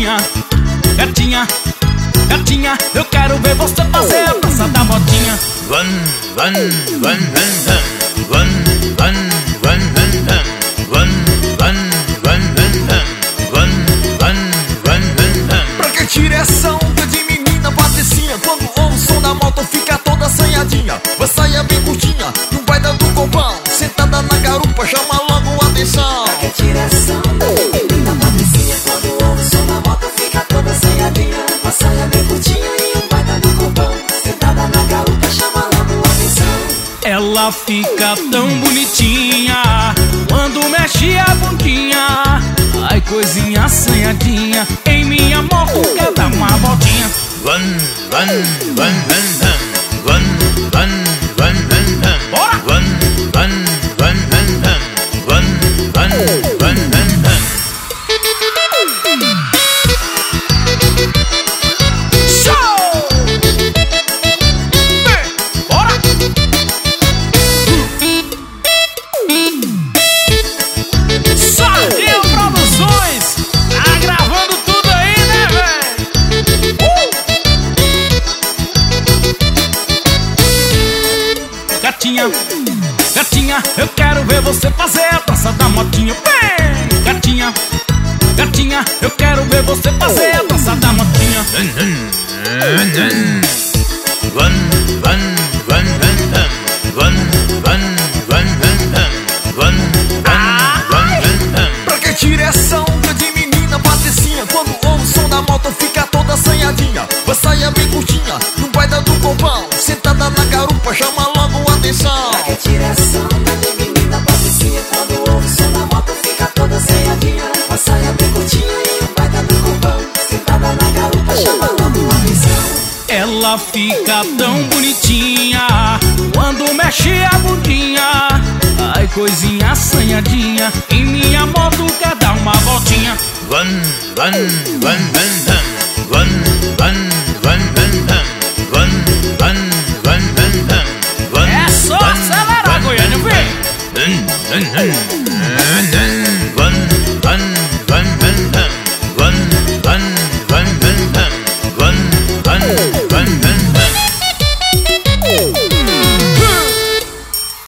gatinha, gatinha, gatinha, eu quero ver você fazer a dança da motinha. Run, run, run, run, run, run, run, run, run, run, run, run, run. Pra que tire essa onda de menina patricinha? Quando ouve o som da moto fica toda assanhadinha. Vai saia bem curtinha, não vai dando compão, sentada na garupa, chama logo a atenção. Pra que tire essa onda de menina patricinha? Quando ouve o som da moto fica toda assanhadinha. Vai saia bem curtinha e não vai dando compão, sentada na garupa, chama logo a atenção. Ela fica tão bonitinha quando mexe a bundinha. Ai, coisinha assanhadinha, em minha moto quer dar uma voltinha. Run, run, run, run, run, run, run, run, Bora! run, run, run, run, run, run, run, run. Show! Bora! Sardinha Produções, tá gravando tudo aí, né, velho? Gatinha, gatinha, eu quero ver você fazer a dança da motinha. Vem! Gatinha, gatinha, eu quero ver você fazer a dança da motinha. Run, run, run, run, run, run, run, run, run. Pra que tire essa onda de menina patricinha? Quando ouve o som da moto fica toda assanhadinha. Vai saia bem curtinha, não vai dando compão, sentada na garupa, chama logo a atenção. Pra que tire essa onda de menina patricinha? Quando ouve o som da moto fica toda assanhadinha. Vai saia bem curtinha e não vai dando compão, sentada na garupa, chama logo a atenção. Ela fica tão bonitinha quando mexe a bundinha. Ai, coisinha assanhadinha, em minha moto quer dar uma voltinha. Run, run, run, run, run, run, run, run, run, run, run. É só acelerar, Goiânia, vem! Run, run, run, run, run.